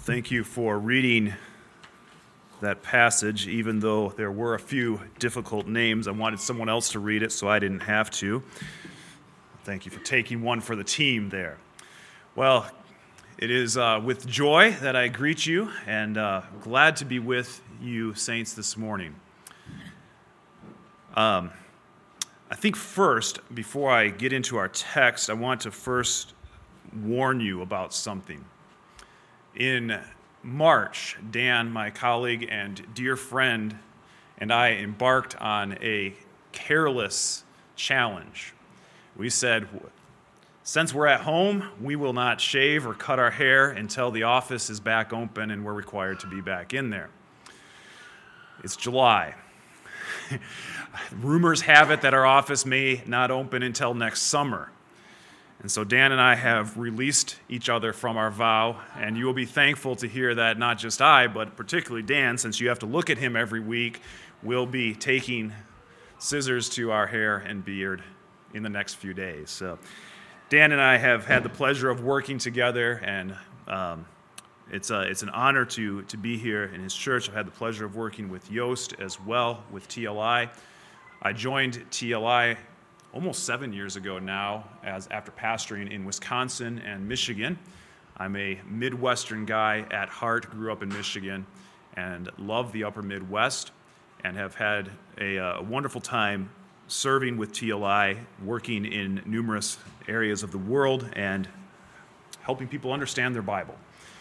Thank you for reading that passage, even though there were a few difficult names. I wanted someone else to read it, so I didn't have to. Thank you for taking one for the team there. Well, it is with joy that I greet you, and glad to be with you, saints, this morning. I think first, before I get into our text, I want to first warn you about something. In March, Dan, my colleague and dear friend, and I embarked on a careless challenge. We said, since we're at home, we will not shave or cut our hair until the office is back open and we're required to be back in there. It's July. Rumors have it that our office may not open until next summer. And so Dan and I have released each other from our vow, and you will be thankful to hear that not just I, but particularly Dan, since you have to look at him every week, will be taking scissors to our hair and beard in the next few days. So Dan and I have had the pleasure of working together, and it's an honor to be here in his church. I've had the pleasure of working with Yost as well, with TLI. I joined TLI almost 7 years ago now, after pastoring in Wisconsin and Michigan. I'm a Midwestern guy at heart, grew up in Michigan, and love the upper Midwest, and have had a wonderful time serving with TLI, working in numerous areas of the world, and helping people understand their Bible.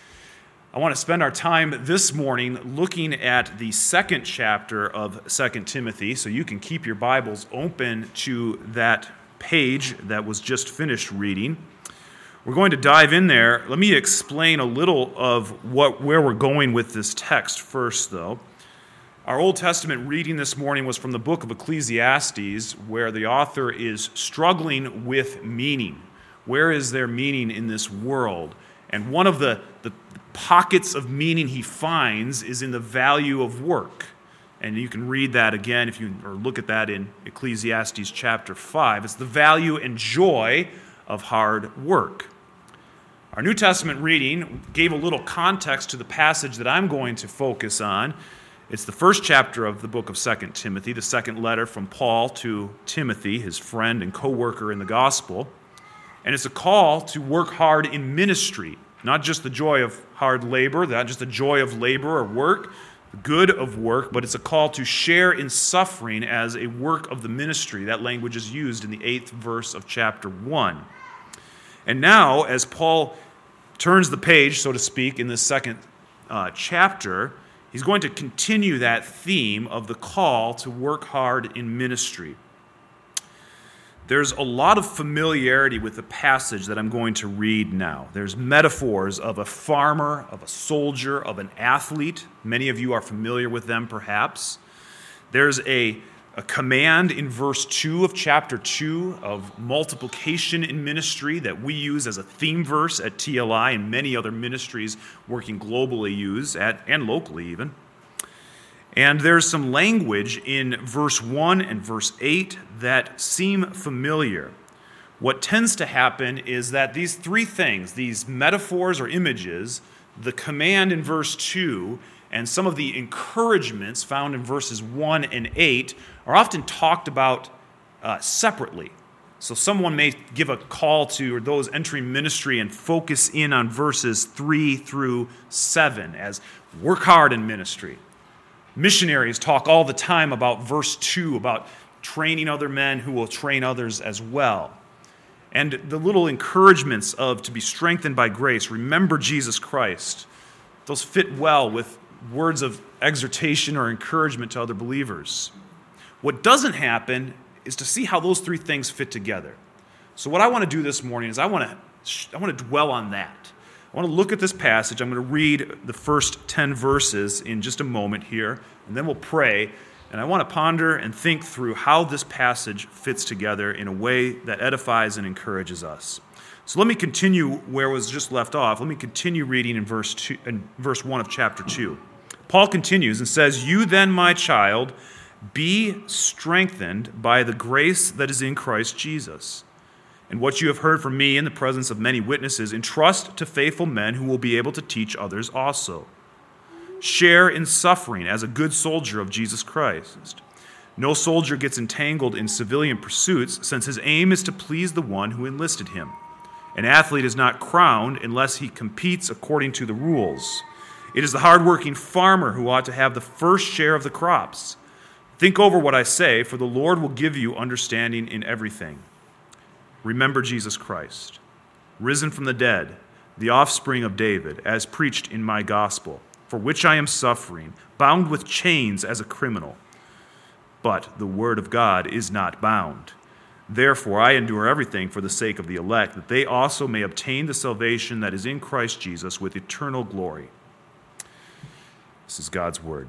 I want to spend our time this morning looking at the second chapter of 2 Timothy, so you can keep your Bibles open to that page that was just finished reading. We're going to dive in there. Let me explain a little of where we're going with this text first, though. Our Old Testament reading this morning was from the book of Ecclesiastes, where the author is struggling with meaning. Where is there meaning in this world? And one of the pockets of meaning he finds is in the value of work. And you can read that again or look at that in Ecclesiastes chapter 5. It's the value and joy of hard work. Our New Testament reading gave a little context to the passage that I'm going to focus on. It's the first chapter of the book of 2 Timothy, the second letter from Paul to Timothy, his friend and co-worker in the gospel. And it's a call to work hard in ministry. Not just the joy of hard labor, not just the joy of labor or work, the good of work, but it's a call to share in suffering as a work of the ministry. That language is used in the 8th verse of chapter 1. And now, as Paul turns the page, so to speak, in this second chapter, he's going to continue that theme of the call to work hard in ministry. There's a lot of familiarity with the passage that I'm going to read now. There's metaphors of a farmer, of a soldier, of an athlete. Many of you are familiar with them, perhaps. There's a command in verse 2 of chapter 2 of multiplication in ministry that we use as a theme verse at TLI and many other ministries working globally use, and locally even. And there's some language in verse 1 and verse 8 that seem familiar. What tends to happen is that these three things, these metaphors or images, the command in verse 2, and some of the encouragements found in verses 1 and 8 are often talked about separately. So someone may give a call to those entering ministry and focus in on verses 3 through 7 as work hard in ministry. Missionaries talk all the time about verse 2, about training other men who will train others as well. And the little encouragements of to be strengthened by grace, remember Jesus Christ, those fit well with words of exhortation or encouragement to other believers. What doesn't happen is to see how those three things fit together. So what I want to do this morning is I want to dwell on that. I want to look at this passage. I'm going to read the first 10 verses in just a moment here, and then we'll pray. And I want to ponder and think through how this passage fits together in a way that edifies and encourages us. So let me continue where it was just left off. Let me continue reading in verse 1 of chapter 2. Paul continues and says, "You then, my child, be strengthened by the grace that is in Christ Jesus. And what you have heard from me in the presence of many witnesses, entrust to faithful men who will be able to teach others also. Share in suffering as a good soldier of Jesus Christ. No soldier gets entangled in civilian pursuits, since his aim is to please the one who enlisted him. An athlete is not crowned unless he competes according to the rules. It is the hardworking farmer who ought to have the first share of the crops. Think over what I say, for the Lord will give you understanding in everything. Remember Jesus Christ, risen from the dead, the offspring of David, as preached in my gospel, for which I am suffering, bound with chains as a criminal. But the word of God is not bound. Therefore I endure everything for the sake of the elect, that they also may obtain the salvation that is in Christ Jesus with eternal glory. This is God's word.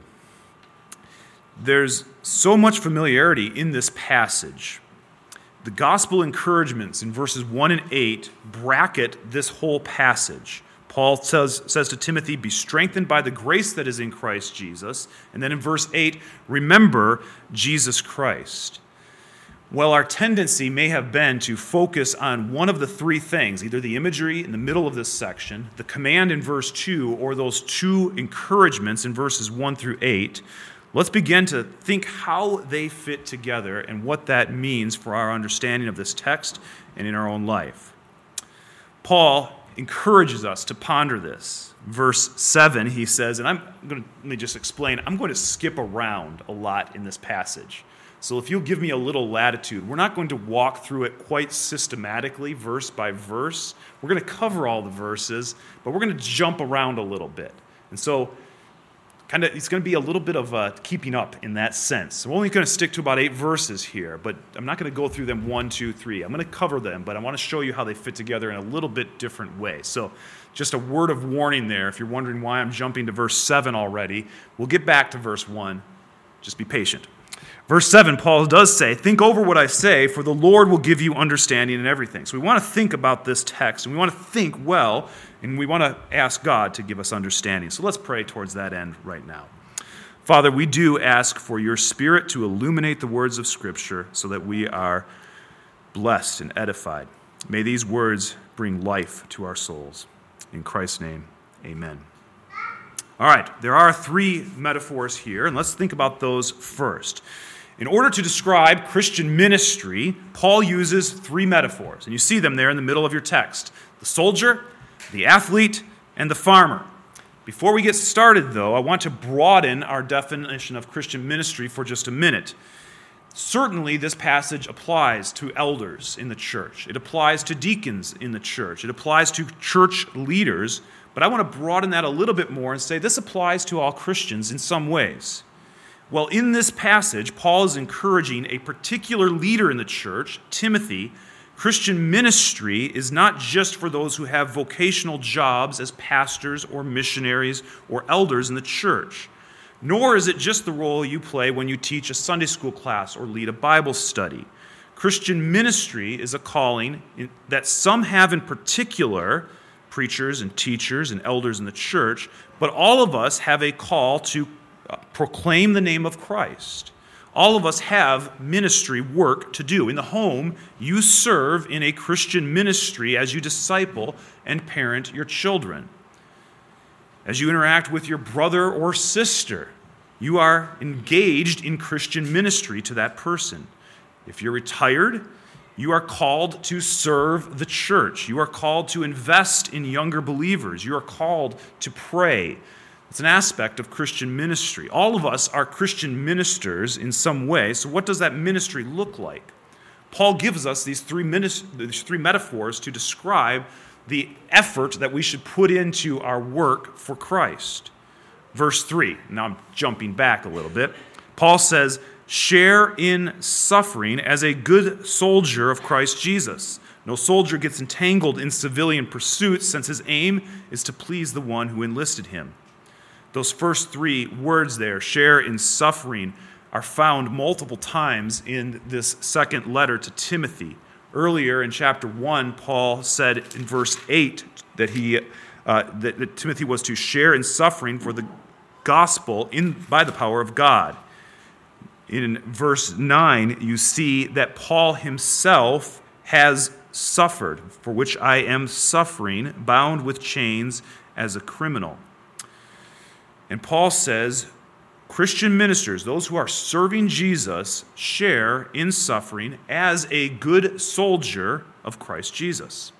There's so much familiarity in this passage. The gospel encouragements in verses 1 and 8 bracket this whole passage. Paul says to Timothy, be strengthened by the grace that is in Christ Jesus. And then in verse 8, remember Jesus Christ. Well, our tendency may have been to focus on one of the three things, either the imagery in the middle of this section, the command in verse 2, or those two encouragements in verses 1 through 8. Let's begin to think how they fit together and what that means for our understanding of this text and in our own life. Paul encourages us to ponder this. Verse 7, he says, and let me just explain, I'm going to skip around a lot in this passage. So if you'll give me a little latitude, we're not going to walk through it quite systematically, verse by verse. We're going to cover all the verses, but we're going to jump around a little bit. And so it's going to be a little bit of keeping up in that sense. So we're only going to stick to about 8 verses here, but I'm not going to go through them 1, 2, 3. I'm going to cover them, but I want to show you how they fit together in a little bit different way. So just a word of warning there. If you're wondering why I'm jumping to verse 7 already, we'll get back to verse 1. Just be patient. Verse 7, Paul does say, think over what I say, for the Lord will give you understanding in everything. So we want to think about this text, and we want to think well, and we want to ask God to give us understanding. So let's pray towards that end right now. Father, we do ask for your Spirit to illuminate the words of Scripture so that we are blessed and edified. May these words bring life to our souls. In Christ's name, amen. All right, there are 3 metaphors here, and let's think about those first. In order to describe Christian ministry, Paul uses 3 metaphors, and you see them there in the middle of your text: the soldier, the athlete, and the farmer. Before we get started, though, I want to broaden our definition of Christian ministry for just a minute. Certainly, this passage applies to elders in the church. It applies to deacons in the church. It applies to church leaders. But I want to broaden that a little bit more and say this applies to all Christians in some ways. Well, in this passage, Paul is encouraging a particular leader in the church, Timothy. Christian ministry is not just for those who have vocational jobs as pastors or missionaries or elders in the church. Nor is it just the role you play when you teach a Sunday school class or lead a Bible study. Christian ministry is a calling that some have in particular, preachers and teachers and elders in the church, but all of us have a call to proclaim the name of Christ. All of us have ministry work to do. In the home, you serve in a Christian ministry as you disciple and parent your children. As you interact with your brother or sister, you are engaged in Christian ministry to that person. If you're retired, you are called to serve the church. You are called to invest in younger believers. You are called to pray. It's an aspect of Christian ministry. All of us are Christian ministers in some way. So what does that ministry look like? Paul gives us these three metaphors to describe the effort that we should put into our work for Christ. Verse 3, now I'm jumping back a little bit. Paul says, share in suffering as a good soldier of Christ Jesus. No soldier gets entangled in civilian pursuits, since his aim is to please the one who enlisted him. Those first 3 words there, share in suffering, are found multiple times in this second letter to Timothy. Earlier in chapter 1, Paul said in verse 8 that that Timothy was to share in suffering for the gospel by the power of God. In verse 9, you see that Paul himself has suffered, for which I am suffering, bound with chains as a criminal. And Paul says, Christian ministers, those who are serving Jesus, share in suffering as a good soldier of Christ Jesus.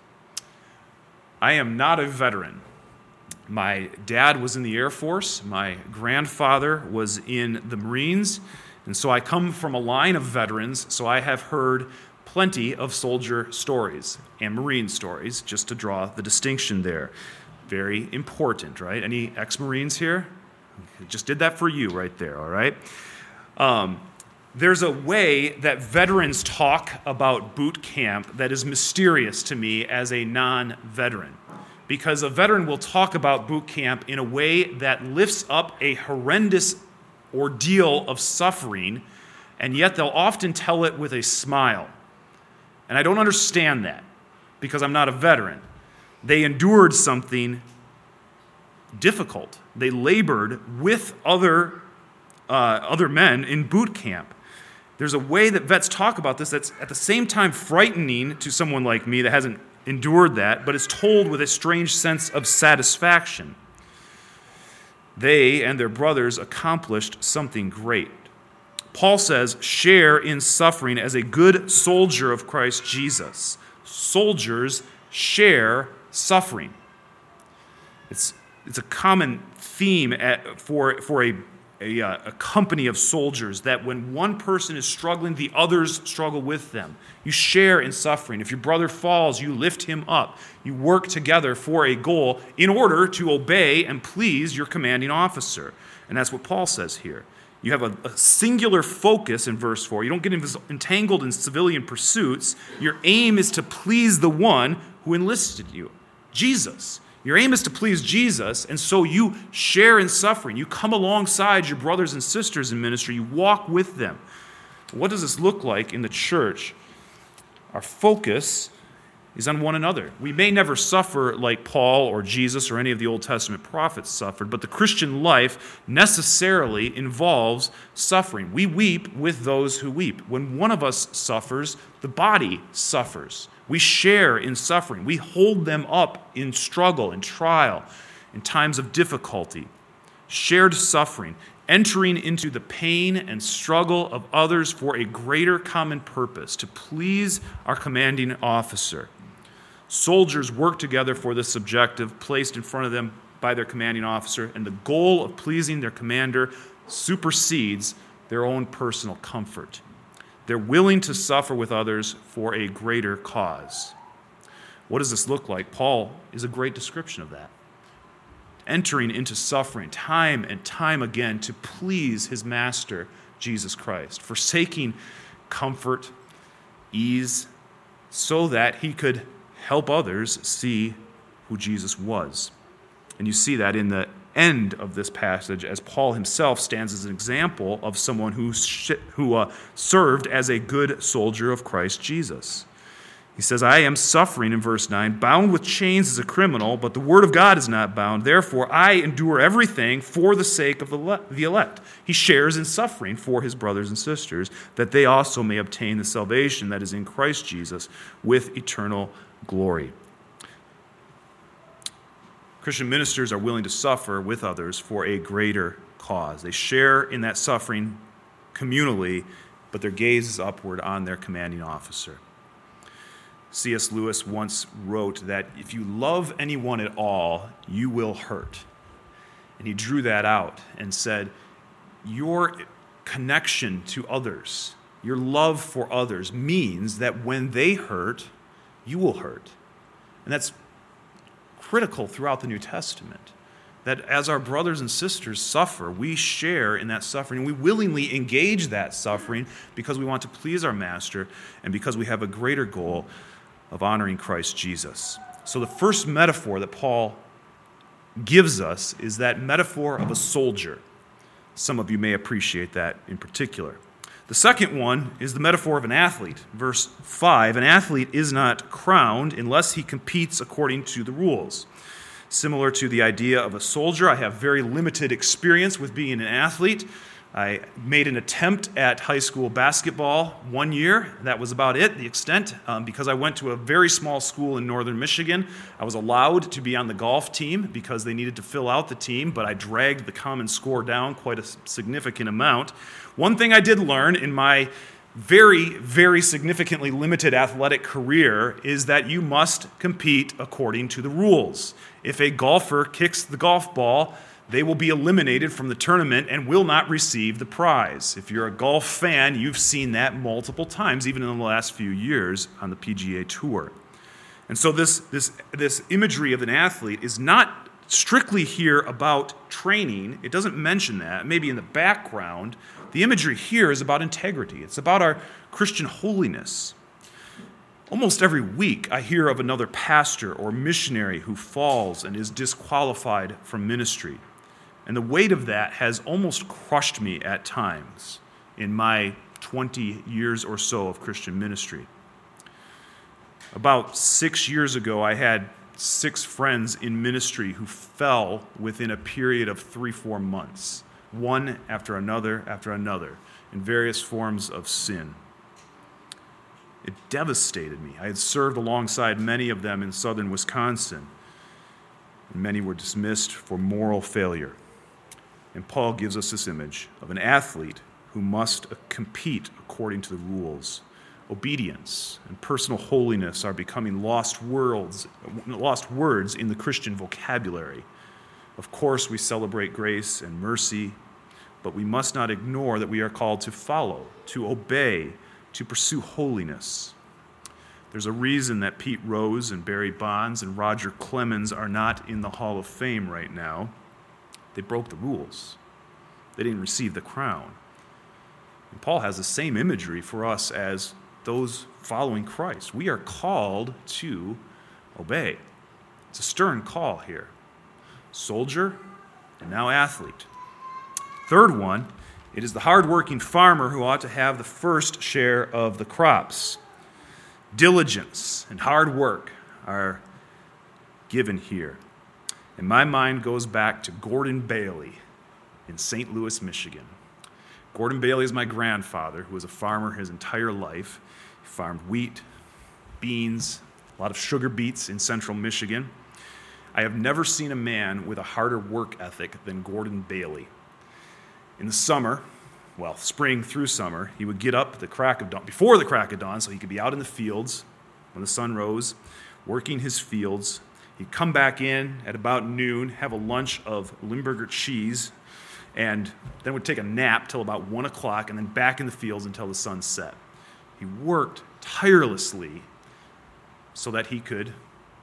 I am not a veteran. My dad was in the Air Force. My grandfather was in the Marines. And so I come from a line of veterans, so I have heard plenty of soldier stories and Marine stories, just to draw the distinction there. Very important, right? Any ex-Marines here? Just did that for you right there, all right? There's a way that veterans talk about boot camp that is mysterious to me as a non-veteran. Because a veteran will talk about boot camp in a way that lifts up a horrendous ordeal of suffering, and yet they'll often tell it with a smile. And I don't understand that, because I'm not a veteran. They endured something difficult. They labored with other men in boot camp. There's a way that vets talk about this that's at the same time frightening to someone like me that hasn't endured that, but it's told with a strange sense of satisfaction. They and their brothers accomplished something great. Paul says, share in suffering as a good soldier of Christ Jesus. Soldiers share suffering. It's a common theme for a company of soldiers that when one person is struggling, the others struggle with them. You share in suffering. If your brother falls, you lift him up. You work together for a goal in order to obey and please your commanding officer. And that's what Paul says here. You have a singular focus in verse 4. You don't get entangled in civilian pursuits. Your aim is to please the one who enlisted you, Jesus. Your aim is to please Jesus, and so you share in suffering. You come alongside your brothers and sisters in ministry. You walk with them. What does this look like in the church? Our focus is on one another. We may never suffer like Paul or Jesus or any of the Old Testament prophets suffered, but the Christian life necessarily involves suffering. We weep with those who weep. When one of us suffers, the body suffers. We share in suffering. We hold them up in struggle, in trial, in times of difficulty. Shared suffering, entering into the pain and struggle of others for a greater common purpose, to please our commanding officer. Soldiers work together for this objective placed in front of them by their commanding officer, and the goal of pleasing their commander supersedes their own personal comfort. They're willing to suffer with others for a greater cause. What does this look like? Paul is a great description of that. Entering into suffering time and time again to please his master, Jesus Christ, forsaking comfort, ease, so that he could help others see who Jesus was. And you see that in the end of this passage as Paul himself stands as an example of someone who served as a good soldier of Christ Jesus. He says, I am suffering, in verse 9, bound with chains as a criminal, but the word of God is not bound. Therefore, I endure everything for the sake of the elect. He shares in suffering for his brothers and sisters, that they also may obtain the salvation that is in Christ Jesus with eternal glory. Christian ministers are willing to suffer with others for a greater cause. They share in that suffering communally, but their gaze is upward on their commanding officer. C.S. Lewis once wrote that if you love anyone at all, you will hurt. And he drew that out and said, your connection to others, your love for others means that when they hurt, you will hurt. And that's critical throughout the New Testament, that as our brothers and sisters suffer, we share in that suffering. We willingly engage that suffering because we want to please our master and because we have a greater goal of honoring Christ Jesus. So the first metaphor that Paul gives us is that metaphor of a soldier. Some of you may appreciate that in particular. The second one is the metaphor of an athlete. Verse 5, an athlete is not crowned unless he competes according to the rules. Similar to the idea of a soldier, I have very limited experience with being an athlete. I made an attempt at high school basketball one year. That was about it, the extent. Because I went to a very small school in northern Michigan, I was allowed to be on the golf team because they needed to fill out the team, but I dragged the common score down quite a significant amount. One thing I did learn in my very, very significantly limited athletic career is that you must compete according to the rules. If a golfer kicks the golf ball, they will be eliminated from the tournament and will not receive the prize. If you're a golf fan, you've seen that multiple times, even in the last few years on the PGA Tour. And so this imagery of an athlete is not strictly here about training. It doesn't mention that. Maybe in the background, the imagery here is about integrity. It's about our Christian holiness. Almost every week, I hear of another pastor or missionary who falls and is disqualified from ministry. And the weight of that has almost crushed me at times in my 20 years or so of Christian ministry. About 6 years ago, I had 6 friends in ministry who fell within a period of 3-4 months, one after another, in various forms of sin. It devastated me. I had served alongside many of them in southern Wisconsin, and many were dismissed for moral failure. And Paul gives us this image of an athlete who must compete according to the rules. Obedience and personal holiness are becoming lost words in the Christian vocabulary. Of course, we celebrate grace and mercy, but we must not ignore that we are called to follow, to obey, to pursue holiness. There's a reason that Pete Rose and Barry Bonds and Roger Clemens are not in the Hall of Fame right now. They broke the rules. They didn't receive the crown. And Paul has the same imagery for us as those following Christ. We are called to obey. It's a stern call here. Soldier and now athlete. Third one, it is the hardworking farmer who ought to have the first share of the crops. Diligence and hard work are given here. And my mind goes back to Gordon Bailey in St. Louis, Michigan. Gordon Bailey is my grandfather, who was a farmer his entire life. He farmed wheat, beans, a lot of sugar beets in central Michigan. I have never seen a man with a harder work ethic than Gordon Bailey. In the summer, spring through summer, he would get up before the crack of dawn, so he could be out in the fields when the sun rose, working his fields. He'd come back in at about noon, have a lunch of Limburger cheese, and then would take a nap till about 1 o'clock, and then back in the fields until the sun set. He worked tirelessly so that he could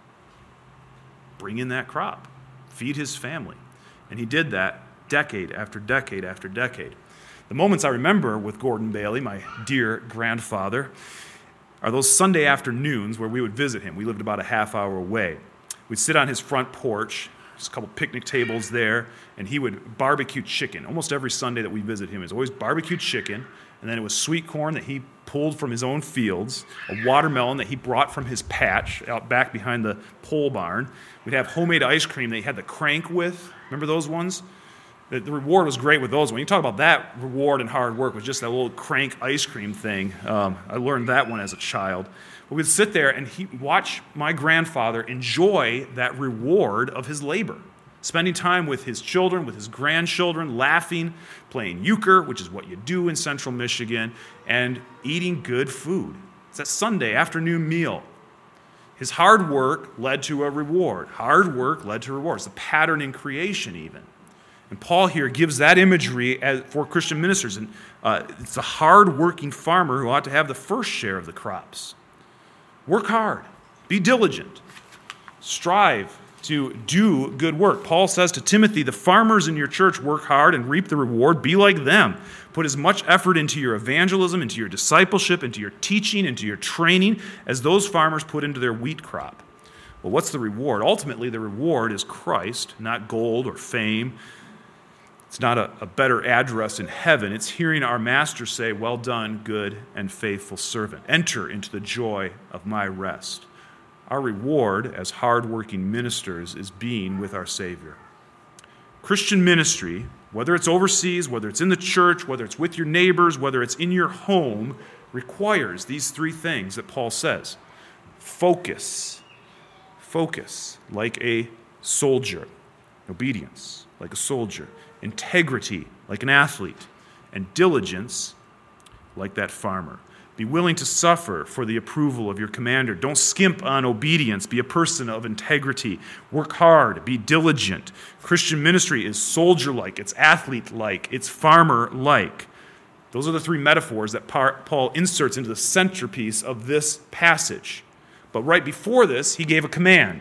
bring in that crop, feed his family. And he did that decade after decade after decade. The moments I remember with Gordon Bailey, my dear grandfather, are those Sunday afternoons where we would visit him. We lived about a half hour away. We'd sit on his front porch, there's a couple picnic tables there, and he would barbecue chicken. Almost every Sunday that we visit him, it was always barbecue chicken, and then it was sweet corn that he pulled from his own fields, a watermelon that he brought from his patch out back behind the pole barn. We'd have homemade ice cream that he had the crank with. Remember those ones? The reward was great with those. When you talk about that reward and hard work, was just that little crank ice cream thing. I learned that one as a child. But we'd sit there and watch my grandfather enjoy that reward of his labor, spending time with his children, with his grandchildren, laughing, playing euchre, which is what you do in central Michigan, and eating good food. It's that Sunday afternoon meal. His hard work led to a reward. Hard work led to rewards. It's a pattern in creation even. And Paul here gives that imagery for Christian ministers. And it's a hard-working farmer who ought to have the first share of the crops. Work hard. Be diligent. Strive to do good work. Paul says to Timothy, the farmers in your church work hard and reap the reward. Be like them. Put as much effort into your evangelism, into your discipleship, into your teaching, into your training, as those farmers put into their wheat crop. Well, what's the reward? Ultimately, the reward is Christ, not gold or fame. It's not a better address in heaven. It's hearing our Master say, well done, good and faithful servant. Enter into the joy of my rest. Our reward as hard-working ministers is being with our Savior. Christian ministry, whether it's overseas, whether it's in the church, whether it's with your neighbors, whether it's in your home, requires these three things that Paul says. Focus, like a soldier. Obedience, like a soldier. Integrity, like an athlete. And diligence, like that farmer. Be willing to suffer for the approval of your commander. Don't skimp on obedience. Be a person of integrity. Work hard. Be diligent. Christian ministry is soldier-like. It's athlete-like. It's farmer-like. Those are the three metaphors that Paul inserts into the centerpiece of this passage. But right before this, he gave a command.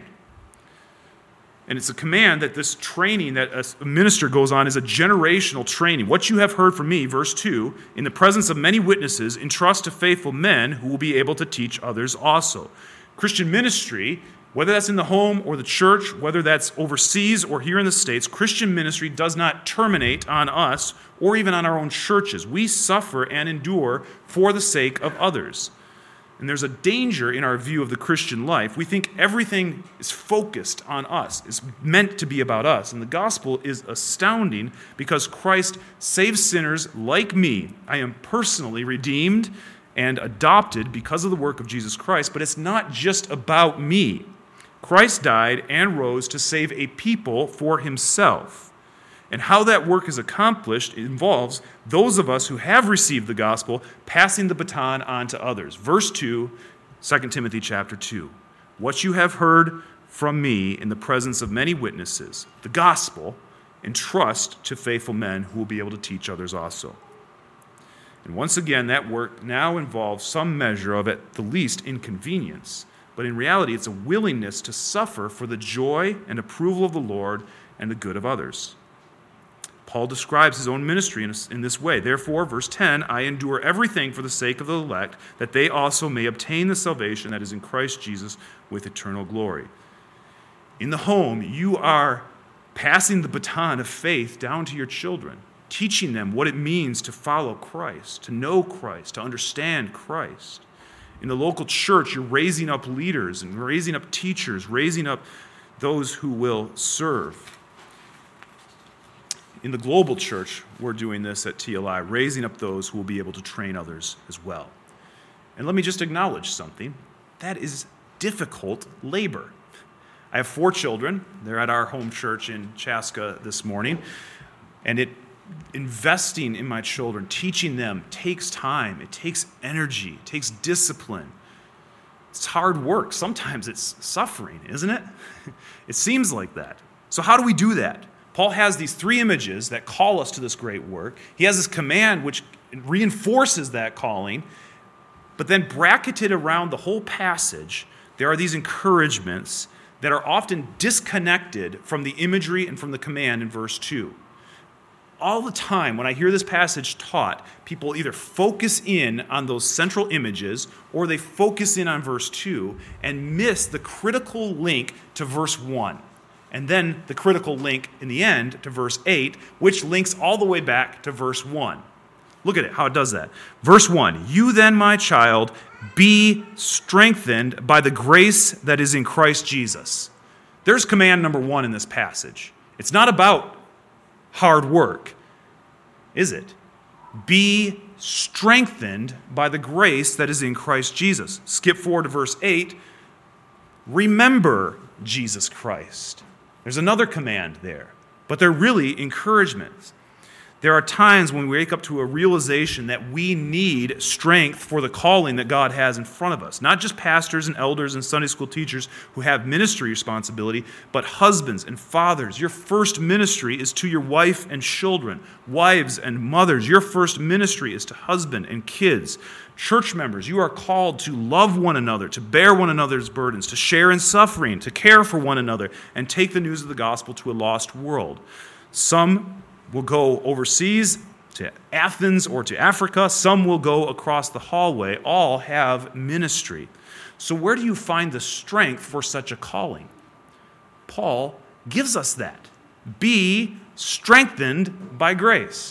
And it's a command that this training that a minister goes on is a generational training. What you have heard from me, verse 2, in the presence of many witnesses, entrust to faithful men who will be able to teach others also. Christian ministry, whether that's in the home or the church, whether that's overseas or here in the States, Christian ministry does not terminate on us or even on our own churches. We suffer and endure for the sake of others. And there's a danger in our view of the Christian life. We think everything is focused on us. It's meant to be about us. And the gospel is astounding because Christ saves sinners like me. I am personally redeemed and adopted because of the work of Jesus Christ, but it's not just about me. Christ died and rose to save a people for himself. And how that work is accomplished involves those of us who have received the gospel passing the baton on to others. Verse 2, 2 Timothy chapter 2. What you have heard from me in the presence of many witnesses, the gospel, entrust to faithful men who will be able to teach others also. And once again, that work now involves some measure of, at the least, inconvenience. But in reality, it's a willingness to suffer for the joy and approval of the Lord and the good of others. Paul describes his own ministry in this way. Therefore, verse 10, I endure everything for the sake of the elect, that they also may obtain the salvation that is in Christ Jesus with eternal glory. In the home, you are passing the baton of faith down to your children, teaching them what it means to follow Christ, to know Christ, to understand Christ. In the local church, you're raising up leaders and raising up teachers, raising up those who will serve. In the global church, we're doing this at TLI, raising up those who will be able to train others as well. And let me just acknowledge something. That is difficult labor. I have 4 children. They're at our home church in Chaska this morning. And investing in my children, teaching them, takes time. It takes energy. It takes discipline. It's hard work. Sometimes it's suffering, isn't it? It seems like that. So how do we do that? Paul has these 3 images that call us to this great work. He has this command which reinforces that calling, but then bracketed around the whole passage, there are these encouragements that are often disconnected from the imagery and from the command in verse 2. All the time when I hear this passage taught, people either focus in on those central images or they focus in on verse 2 and miss the critical link to verse 1. And then the critical link in the end to verse 8, which links all the way back to verse 1. Look at it, how it does that. Verse 1, you then, my child, be strengthened by the grace that is in Christ Jesus. There's command number 1 in this passage. It's not about hard work, is it? Be strengthened by the grace that is in Christ Jesus. Skip forward to verse 8. Remember Jesus Christ. There's another command there, but they're really encouragements. There are times when we wake up to a realization that we need strength for the calling that God has in front of us. Not just pastors and elders and Sunday school teachers who have ministry responsibility, but husbands and fathers. Your first ministry is to your wife and children. Wives and mothers, your first ministry is to husband and kids. Church members, you are called to love one another, to bear one another's burdens, to share in suffering, to care for one another, and take the news of the gospel to a lost world. Some will go overseas to Athens or to Africa. Some will go across the hallway. All have ministry. So where do you find the strength for such a calling? Paul gives us that. Be strengthened by grace.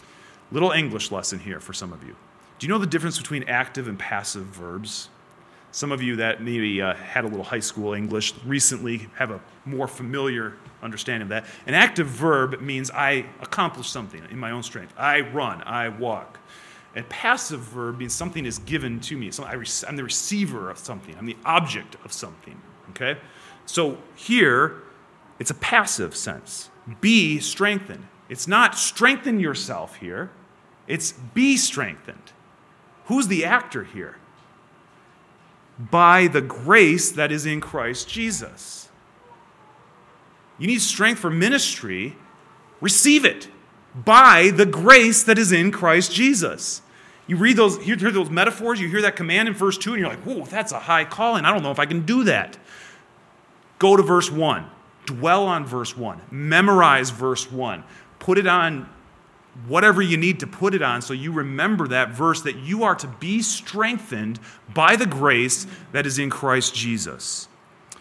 Little English lesson here for some of you. Do you know the difference between active and passive verbs? Some of you that maybe had a little high school English recently have a more familiar understanding of that. An active verb means I accomplish something in my own strength. I run, I walk. A passive verb means something is given to me. So I'm the receiver of something. I'm the object of something, okay? So here, it's a passive sense. Be strengthened. It's not strengthen yourself here. It's be strengthened. Who's the actor here? By the grace that is in Christ Jesus. You need strength for ministry. Receive it by the grace that is in Christ Jesus. You read those, hear those metaphors, you hear that command in verse 2, and you're like, whoa, that's a high calling. I don't know if I can do that. Go to verse 1. Dwell on verse 1. Memorize verse 1. Put it on whatever you need to put it on so you remember that verse, that you are to be strengthened by the grace that is in Christ Jesus.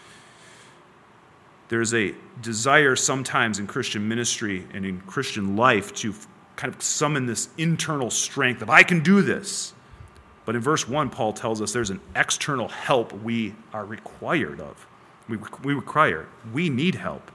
There's a desire sometimes in Christian ministry and in Christian life to kind of summon this internal strength of, I can do this. But in verse 1, Paul tells us there's an external help we are required of. We need help.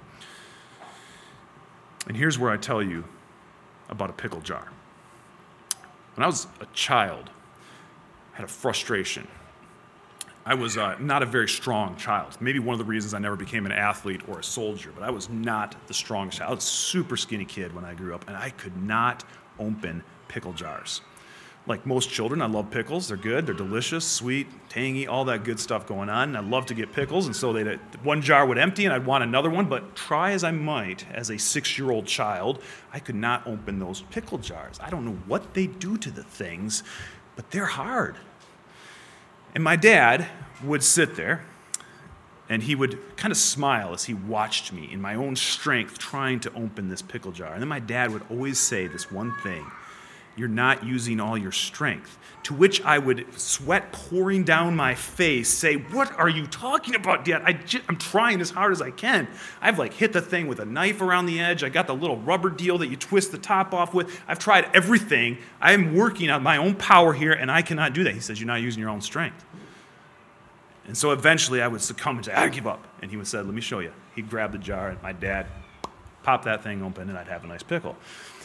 And here's where I tell you about a pickle jar. When I was a child, I had a frustration. I was not a very strong child. Maybe one of the reasons I never became an athlete or a soldier, but I was not the strongest child. I was a super skinny kid when I grew up, and I could not open pickle jars. Like most children, I love pickles. They're good. They're delicious, sweet, tangy, all that good stuff going on. And I love to get pickles, and so one jar would empty, and I'd want another one. But try as I might, as a 6-year-old child, I could not open those pickle jars. I don't know what they do to the things, but they're hard. And my dad would sit there, and he would kind of smile as he watched me in my own strength trying to open this pickle jar. And then my dad would always say this one thing: you're not using all your strength. To which I would, sweat pouring down my face, say, what are you talking about, Dad? I'm trying as hard as I can. I've hit the thing with a knife around the edge. I got the little rubber deal that you twist the top off with. I've tried everything. I am working on my own power here, and I cannot do that. He says, you're not using your own strength. And so eventually I would succumb and say, I give up. And he would say, let me show you. He'd grab the jar, and my dad popped that thing open, and I'd have a nice pickle.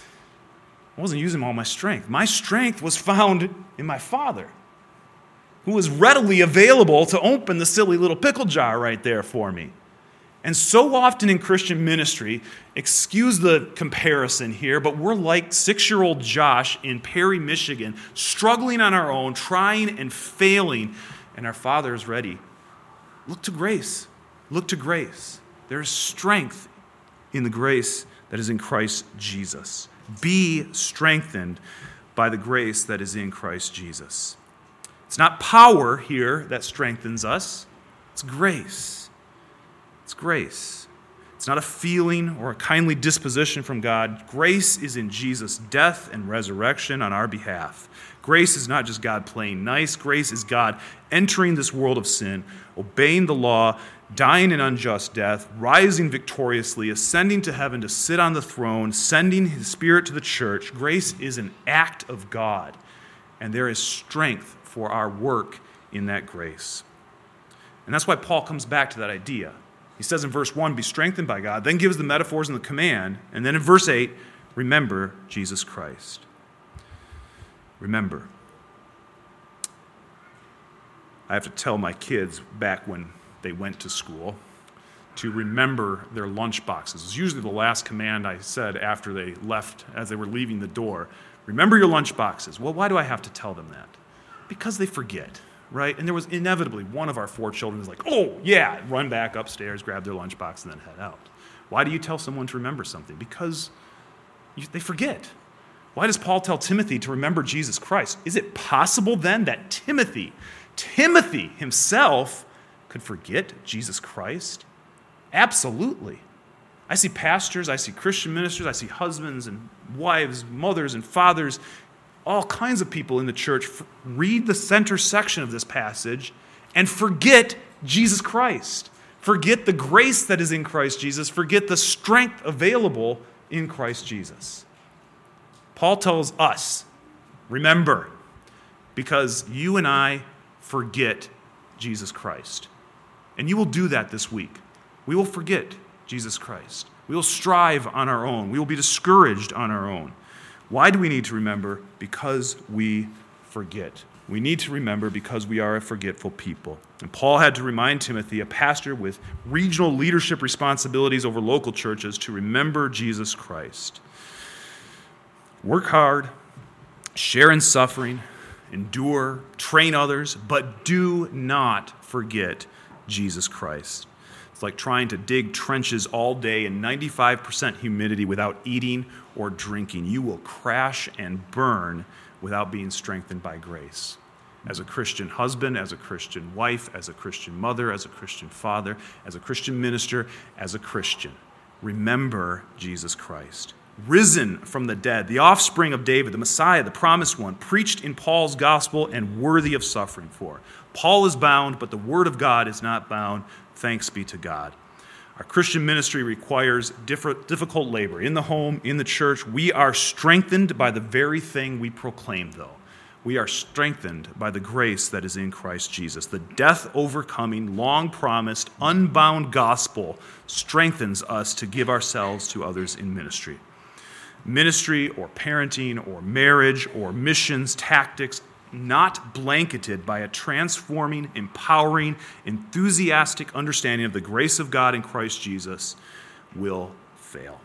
I wasn't using all my strength. My strength was found in my Father, who was readily available to open the silly little pickle jar right there for me. And so often in Christian ministry, excuse the comparison here, but we're like 6-year-old Josh in Perry, Michigan, struggling on our own, trying and failing, and our Father is ready. Look to grace. Look to grace. There is strength in the grace that is in Christ Jesus. Be strengthened by the grace that is in Christ Jesus. It's not power here that strengthens us. It's grace. It's grace. It's not a feeling or a kindly disposition from God. Grace is in Jesus' death and resurrection on our behalf. Grace is not just God playing nice. Grace is God entering this world of sin, obeying the law, dying an unjust death, rising victoriously, ascending to heaven to sit on the throne, sending His Spirit to the church. Grace is an act of God, and there is strength for our work in that grace. And that's why Paul comes back to that idea. He says in verse 1, be strengthened by God, then gives the metaphors and the command, and then in verse 8, remember Jesus Christ. Remember. I have to tell my kids back when they went to school to remember their lunch boxes. It's usually the last command I said after they left, as they were leaving the door. Remember your lunch boxes. Well, why do I have to tell them that? Because they forget, right? And there was inevitably one of our 4 children is like, oh, yeah, run back upstairs, grab their lunchbox, and then head out. Why do you tell someone to remember something? Because they forget. Why does Paul tell Timothy to remember Jesus Christ? Is it possible then that Timothy himself could forget Jesus Christ? Absolutely. I see pastors, I see Christian ministers, I see husbands and wives, mothers and fathers, all kinds of people in the church read the center section of this passage and forget Jesus Christ. Forget the grace that is in Christ Jesus. Forget the strength available in Christ Jesus. Paul tells us, remember, because you and I forget Jesus Christ. And you will do that this week. We will forget Jesus Christ. We will strive on our own. We will be discouraged on our own. Why do we need to remember? Because we forget. We need to remember because we are a forgetful people. And Paul had to remind Timothy, a pastor with regional leadership responsibilities over local churches, to remember Jesus Christ. Work hard, share in suffering, endure, train others, but do not forget Jesus Christ. It's like trying to dig trenches all day in 95% humidity without eating or drinking. You will crash and burn without being strengthened by grace. As a Christian husband, as a Christian wife, as a Christian mother, as a Christian father, as a Christian minister, as a Christian, remember Jesus Christ. Risen from the dead, the offspring of David, the Messiah, the promised one, preached in Paul's gospel and worthy of suffering for. Paul is bound, but the word of God is not bound. Thanks be to God. Our Christian ministry requires difficult labor. In the home, in the church, we are strengthened by the very thing we proclaim, though. We are strengthened by the grace that is in Christ Jesus. The death-overcoming, long-promised, unbound gospel strengthens us to give ourselves to others in ministry. Ministry or parenting or marriage or missions, tactics, not blanketed by a transforming, empowering, enthusiastic understanding of the grace of God in Christ Jesus, will fail.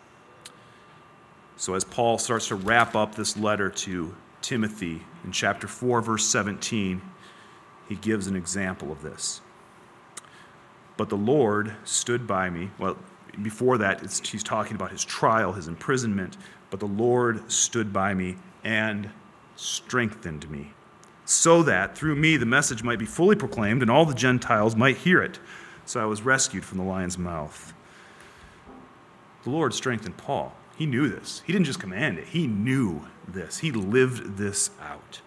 So as Paul starts to wrap up this letter to Timothy in chapter 4, verse 17, he gives an example of this. But the Lord stood by me. Well, before that, he's talking about his trial, his imprisonment. But the Lord stood by me and strengthened me, so that through me the message might be fully proclaimed and all the Gentiles might hear it. So I was rescued from the lion's mouth. The Lord strengthened Paul. He knew this. He didn't just command it. He knew this. He lived this out.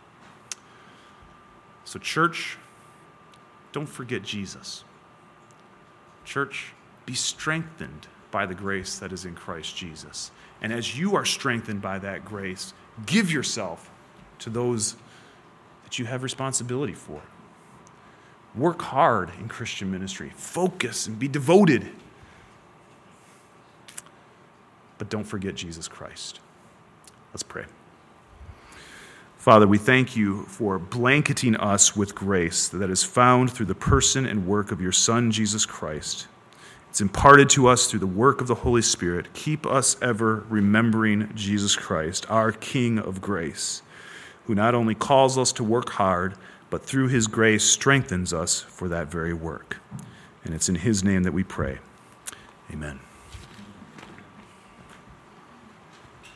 So church, don't forget Jesus. Church, be strengthened by the grace that is in Christ Jesus. And as you are strengthened by that grace, give yourself to those that you have responsibility for. Work hard in Christian ministry. Focus and be devoted. But don't forget Jesus Christ. Let's pray. Father, we thank you for blanketing us with grace that is found through the person and work of your Son, Jesus Christ. It's imparted to us through the work of the Holy Spirit. Keep us ever remembering Jesus Christ, our King of grace, who not only calls us to work hard, but through his grace strengthens us for that very work. And it's in his name that we pray. Amen.